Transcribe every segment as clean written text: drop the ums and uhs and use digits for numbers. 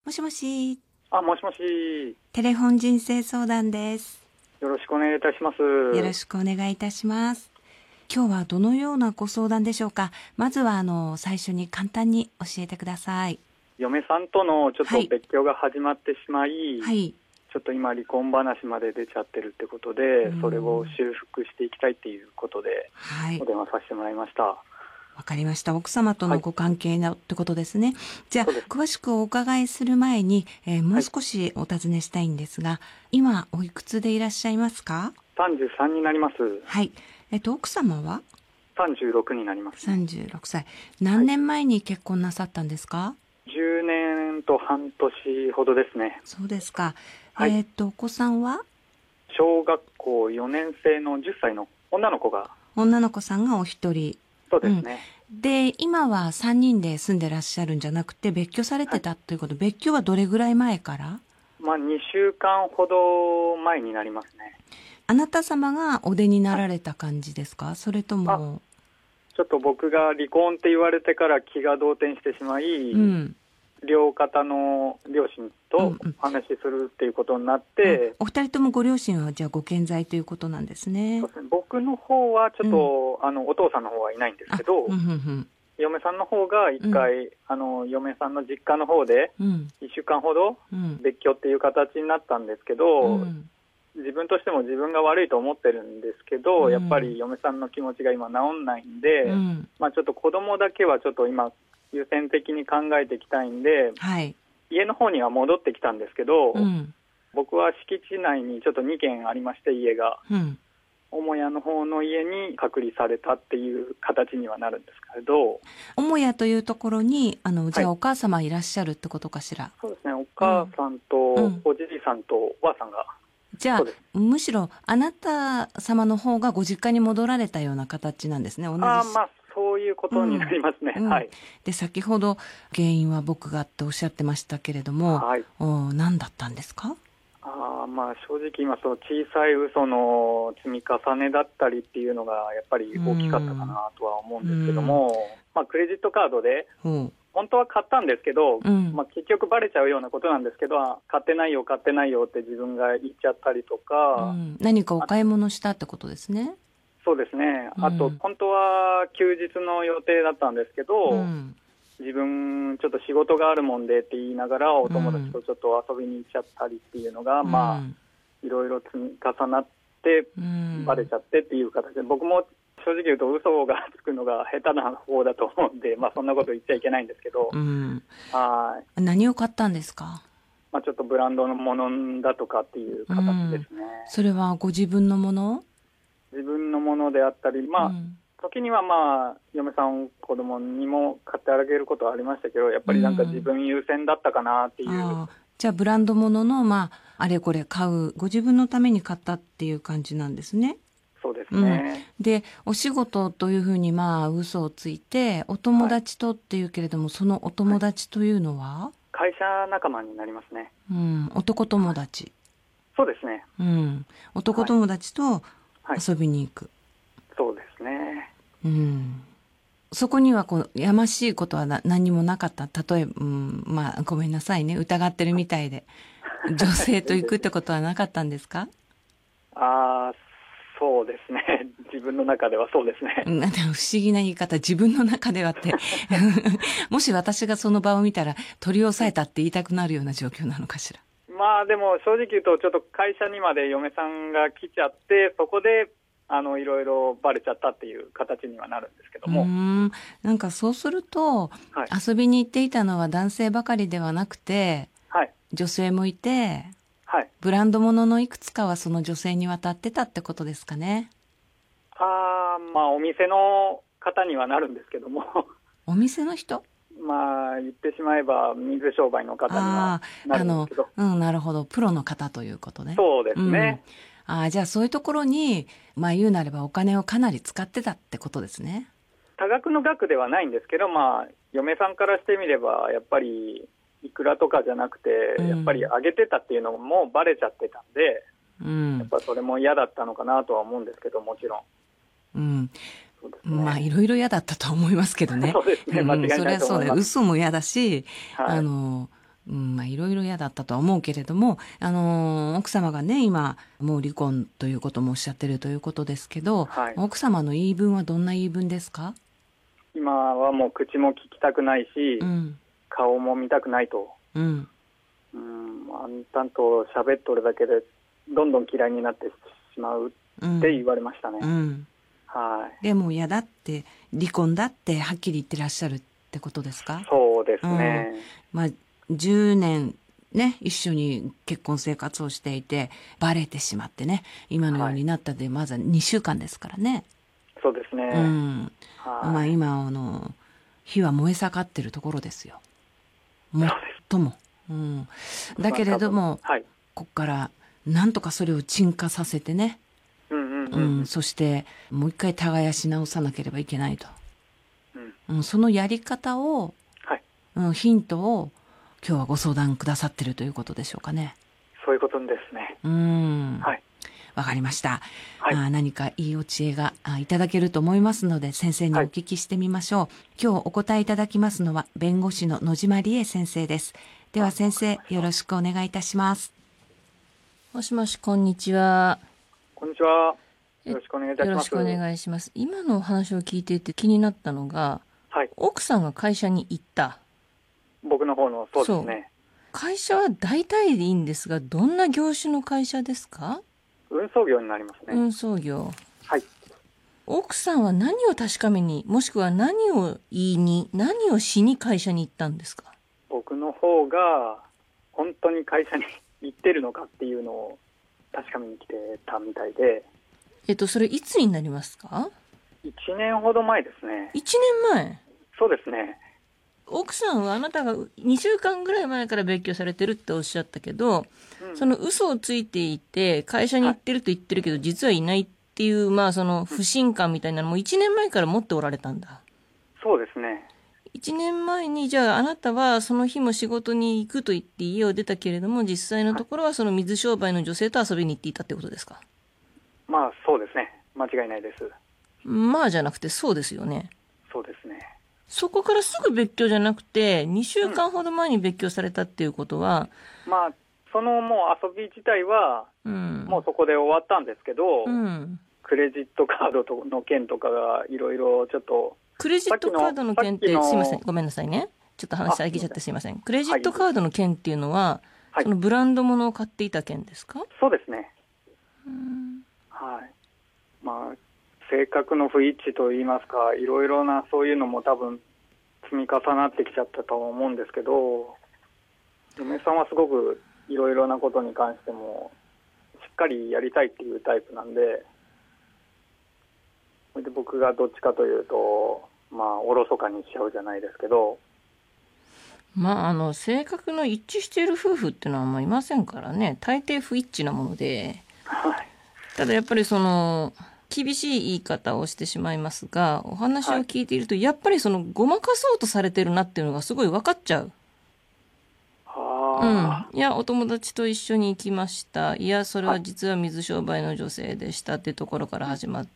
もしもし。 もしもし。 テレフォン人生相談です。 よろしくお願いいたします。 よろしくお願いいたします。今日はどのようなご相談でしょうか。まずは最初に簡単に教えてください。 嫁さんとのちょっと別居が始まってしまい、 はい。 ちょっと今離婚話まで出ちゃってるってことで、それを修復していきたいっていうことで、 はい。 お電話させてもらいました。 わかりました。奥様とのご関係のってことですね。じゃあ、詳しくお伺いする前に、もう少しお尋ねしたいんですが、今、おいくつでいらっしゃいますか？ 33になります。 はい。奥様は 36になります。 36歳。何年前に結婚なさったんですか ？10年と半年ほどですね。 そうですか。 はい、 お子さんは小学校4年生の10歳の女の子が。 女の子さんがお一人。 そうですね。 で、今は3人で住んでらっしゃるんじゃなくて、別居されてたということ、別居はどれぐらい前から？ 2週間ほど前になりますね。 あなた様がお出になられた感じですか？それとも。 ちょっと僕が離婚って言われてから気が動転してしまい、両方の両親と話しするっていうことになって、 お二人ともご両親はじゃあご健在ということなんですね。 そうですね。僕の方はちょっと、お父さんの方はいないんですけど、嫁さんの方が一回、嫁さんの実家の方で1週間ほど別居っていう形になったんですけど、自分としても自分が悪いと思ってるんですけど、やっぱり嫁さんの気持ちが今治んないんで、ちょっと子供だけはちょっと今優先的に考えていきたいんで、家の方には戻ってきたんですけど、僕は敷地内にちょっと2軒ありまして、家が。母屋の方の家に隔離されたっていう形にはなるんですけど。 母屋というところに、じゃあお母様いらっしゃるってことかしら？ そうですね。お母さんとおじいさんとおばあさんが。 じゃあ、むしろあなた様の方がご実家に戻られたような形なんですね。 そういうことになりますね。はい。 で、先ほど原因は僕がっておっしゃってましたけれども、何だったんですか？ 正直言いますと、小さい嘘の積み重ねだったりっていうのがやっぱり大きかったかなとは思うんですけども、クレジットカードで本当は買ったんですけど、結局バレちゃうようなことなんですけど、買ってないよって自分が言っちゃったりとか、 何かお買い物したってことですね。 そうですね。あと、本当は休日の予定だったんですけど、自分ちょっと仕事があるもんでって言いながらお友達とちょっと遊びに行っちゃったりっていうのが、いろいろ積み重なってバレちゃってっていう形で、僕も正直言うと嘘がつくのが下手な方だと思うんで、そんなこと言っちゃいけないんですけど。 何を買ったんですか？ ちょっとブランドのものだとかっていう形ですね。 それはご自分のもの？ 自分のものであったり、時には嫁さん、子供にも買ってあげることはありましたけど、やっぱりなんか自分優先だったかなっていう。 じゃあブランドものの、あれこれ買う、ご自分のために買ったっていう感じなんですね。 そうですね。 で、お仕事というふうに嘘をついて、お友達とっていうけれども、そのお友達というのは？ 会社仲間になりますね。 男友達。 そうですね。 男友達と遊びに行く。 そうですね。 そこにはやましいことは何にもなかった。例えば、ごめんなさいね。疑ってるみたいで。女性と行くってことはなかったんですか？ そうですね。自分の中ではそうですね。 不思議な言い方、自分の中ではって。もし私がその場を見たら取り押さえたって言いたくなるような状況なのかしら。 でも正直言うと、ちょっと会社にまで嫁さんが来ちゃって、そこで、いろいろバレちゃったっていう形にはなるんですけども。 なんかそうすると、遊びに行っていたのは男性ばかりではなくて、女性もいて、ブランド物のいくつかはその女性に渡ってたってことですかね。 お店の方にはなるんですけども。 お店の人？ 言ってしまえば水商売の方にはなるんですけど。 なるほど。プロの方ということね。 そうですね。 じゃあそういうところに、言うなればお金をかなり使ってたってことですね。 多額の額ではないんですけど、嫁さんからしてみれば、やっぱり、いくらとかじゃなくて、やっぱり上げてたっていうのもバレちゃってたんで、やっぱそれも嫌だったのかなとは思うんですけど、もちろん。 いろいろ嫌だったと思いますけどね。 そうですね。間違いないと思います。 それはそうね。嘘も嫌だし、 いろいろ嫌だったとは思うけれども、奥様がね、今、もう離婚ということもおっしゃってるということですけど、はい、奥様の言い分はどんな言い分ですか？ 今はもう口も聞きたくないし、顔も見たくないと。あんたんと喋っとるだけで、どんどん嫌いになってしまうって言われましたね。はい。 でも嫌だって、離婚だってはっきり言ってらっしゃるってことですか？ そうですね。 10年ね、一緒に結婚生活をしていて、バレてしまってね、今のようになったで、まずは2週間ですからね。 そうですね。 今、火は燃え盛ってるところですよ。最も。だけれども、ここからなんとかそれを鎮火させてね、そしてもう一回耕し直さなければいけないと。そのやり方を、ヒントを今日はご相談くださってるということでしょうかね。 そういうことですね。 わかりました。何かいいお知恵がいただけると思いますので、先生にお聞きしてみましょう。今日お答えいただきますのは弁護士の野島理恵先生です。では先生、よろしくお願いいたします。 もしもし、こんにちは。 こんにちは。よろしくお願いいたします。 よろしくお願いします。今のお話を聞いていて気になったのが、奥さんが会社に行った。 僕の方の、そうですね。 会社は大体でいいんですが、どんな業種の会社ですか？ 運送業になりますね。 運送業。 はい。 奥さんは何を確かめに、もしくは何を言いに、何をしに会社に行ったんですか？ 僕の方が本当に会社に行ってるのかっていうのを確かめに来てたみたいで。 それいつになりますか ？1年ほど前ですね。 1年前？ そうですね。 奥さんはあなたが2週間ぐらい前から別居されてるっておっしゃったけど、その嘘をついていて会社に行ってると言ってるけど、実はいないっていう、その不信感みたいなのも1年前から持っておられたんだ。 そうですね。 1年前に、じゃああなたはその日も仕事に行くと言って家を出たけれども、実際のところはその水商売の女性と遊びに行っていたってことですか？ そうですね。間違いないです。 じゃなくてそうですよね。 そうですね。 そこからすぐ別居じゃなくて、2週間ほど前に別居されたっていうことは、 そのもう遊び自体は、もうそこで終わったんですけど、クレジットカードの件とかがいろいろちょっと。 クレジットカードの件って、すいません、ごめんなさいね。ちょっと話遮っちゃってすいません。クレジットカードの件っていうのは、そのブランド物を買っていた件ですか？ そうですね。性格の不一致といいますか、いろいろなそういうのも多分積み重なってきちゃったと思うんですけど、嫁さんはすごくいろいろなことに関してもしっかりやりたいっていうタイプなんで、それで僕がどっちかというとおろそかにしちゃうじゃないですけど、 性格の一致している夫婦っていうのはあんまりいませんからね。大抵不一致なもので、ただやっぱりその厳しい言い方をしてしまいますが、お話を聞いていると、やっぱりそのごまかそうとされてるなっていうのがすごい分かっちゃう。いや、お友達と一緒に行きました。いや、それは実は水商売の女性でしたっていうところから始まって、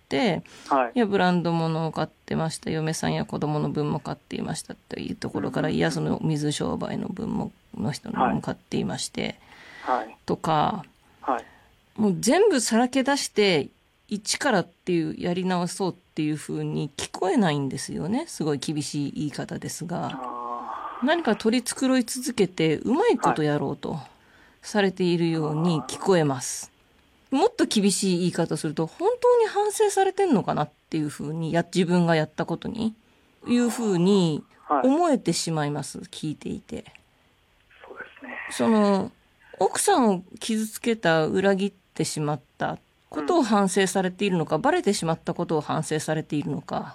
いや、ブランド物を買ってました。嫁さんや子供の分も買っていましたっていうところから、いや、その水商売の分も、の人の分も買っていまして、とか、もう全部さらけ出して、一からっていうやり直そうっていう風に聞こえないんですよね。すごい厳しい言い方ですが、何か取り繕い続けてうまいことやろうとされているように聞こえます。もっと厳しい言い方すると、本当に反省されてんのかなっていう風に、自分がやったことにいう風に思えてしまいます。聞いていて。 そうですね。 その奥さんを傷つけた、裏切ってしまったことを反省されているのか、バレてしまったことを反省されているのか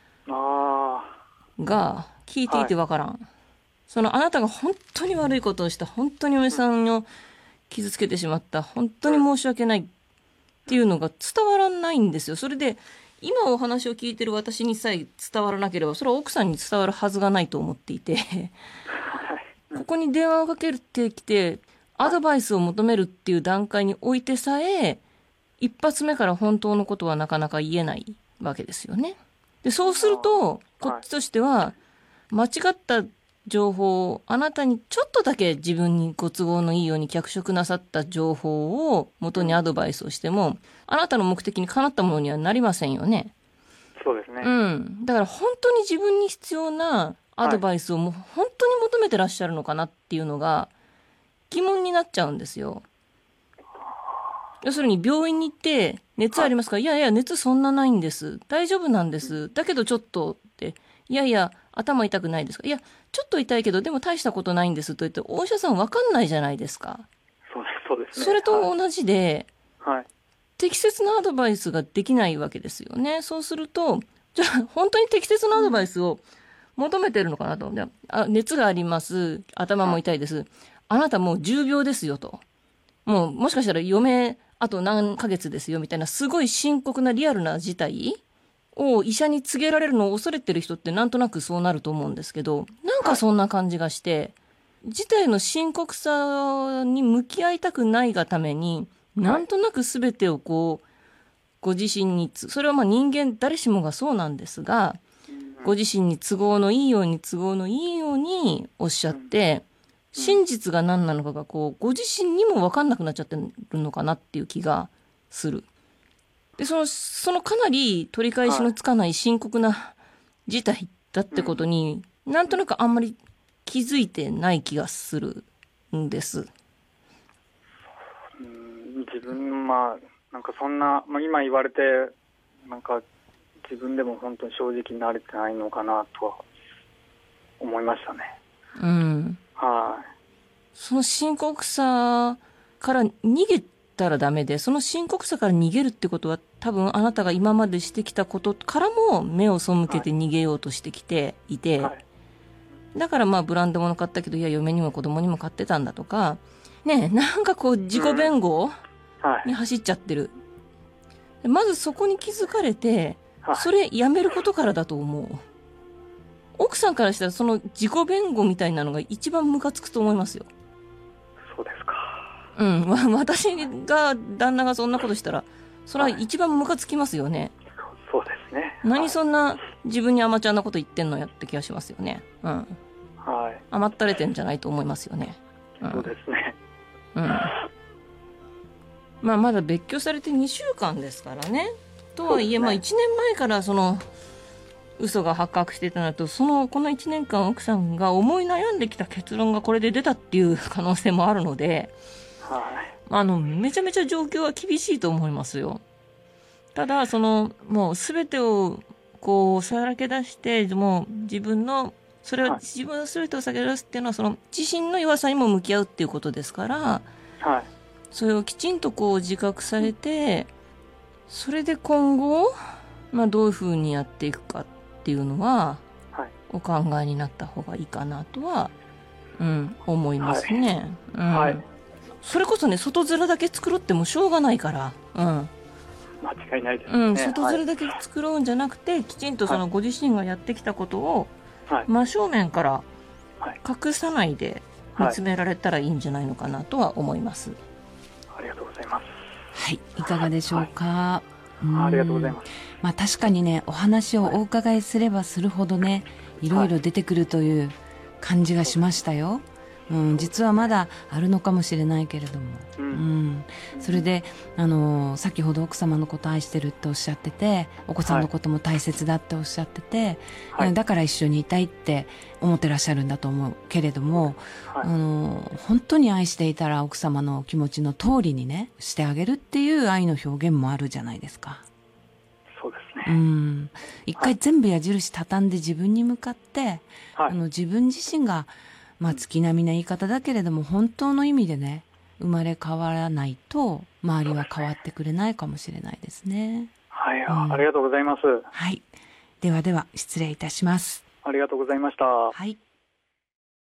が聞いていてわからん。あなたが本当に悪いことをした、本当に嫁さんを傷つけてしまった、本当に申し訳ないっていうのが伝わらないんですよ。それで今お話を聞いてる私にさえ伝わらなければ、それは奥さんに伝わるはずがないと思っていてここに電話をかけてきてアドバイスを求めるっていう段階においてさえ、一発目から本当のことはなかなか言えないわけですよね。で、そうするとこっちとしては間違った情報を、あなたにちょっとだけ自分にご都合のいいように脚色なさった情報を元にアドバイスをしても、あなたの目的にかなったものにはなりませんよね。 そうですね。 だから本当に自分に必要なアドバイスをもう本当に求めてらっしゃるのかなっていうのが疑問になっちゃうんですよ。要するに病院に行って熱ありますか？いやいや、熱そんなないんです。大丈夫なんです。だけどちょっとって、いやいや、頭痛くないですか？いや、ちょっと痛いけど、でも大したことないんですと言って、お医者さんわかんないじゃないですか。 そうですね。 それと同じで、 はい。 適切なアドバイスができないわけですよね。そうすると、じゃあ本当に適切なアドバイスを求めてるのかなと。熱があります。頭も痛いです。あなたもう重病ですよと。もしかしたらあと何ヶ月ですよみたいなすごい深刻なリアルな事態を医者に告げられるのを恐れてる人ってなんとなくそうなると思うんですけど、なんかそんな感じがして、事態の深刻さに向き合いたくないがために、なんとなく全てをご自身に、それは人間誰しもがそうなんですが、ご自身に都合のいいようにおっしゃって、真実が何なのかがご自身にも分かんなくなっちゃってるのかなっていう気がする。で、そのかなり取り返しのつかない深刻な事態だってことに、なんとなくあんまり気づいてない気がするんです。 自分、なんかそんな、今言われて、なんか自分でも本当に正直になれてないのかなとは思いましたね。その深刻さから逃げたらダメで、その深刻さから逃げるってことは多分あなたが今までしてきたことからも目を背けて逃げようとしてきていて、だからブランド物買ったけど、いや嫁にも子供にも買ってたんだとか、ね、なんか自己弁護に走っちゃってる。まずそこに気づかれて、それやめることからだと思う。奥さんからしたらその自己弁護みたいなのが一番ムカつくと思いますよ。 そうですか。 私が旦那がそんなことしたら、それは一番ムカつきますよね。 そうですね。 何そんな自分に甘ちゃんなこと言ってんのやって気がしますよね。甘ったれてんじゃないと思いますよね。 そうですね。 まだ別居されて2週間ですからね。とはいえ、1年前からその嘘が発覚してたのと、この1年間奥さんが思い悩んできた結論がこれで出たっていう可能性もあるので、めちゃめちゃ状況は厳しいと思いますよ。ただもう全てをさらけ出して、もう自分の全てをさらけ出すっていうのは自身の弱さにも向き合うっていうことですから、それをきちんと自覚されて、それで今後どういうふうにやっていくかっていうのは、お考えになった方がいいかなとは、思いますね。それこそね、外面だけ作ろうってもしょうがないから、 間違いないですね。 外面だけ作ろうんじゃなくて、きちんとご自身がやってきたことを、真正面から隠さないで見つめられたらいいんじゃないのかなとは思います。 ありがとうございます。 はい、いかがでしょうか。 ありがとうございます。 確かにね、お話をお伺いすればするほどね、いろいろ出てくるという感じがしましたよ。実はまだあるのかもしれないけれども、それで先ほど奥様のこと愛してるっておっしゃってて、お子さんのことも大切だっておっしゃってて、だから一緒にいたいって思ってらっしゃるんだと思うけれども、本当に愛していたら奥様の気持ちの通りにねしてあげるっていう愛の表現もあるじゃないですか。 そうですね。 一回全部矢印畳んで自分に向かって、自分自身が月並みな言い方だけれども本当の意味でね生まれ変わらないと周りは変わってくれないかもしれないですね。 ありがとうございます。 では失礼いたします。 ありがとうございました。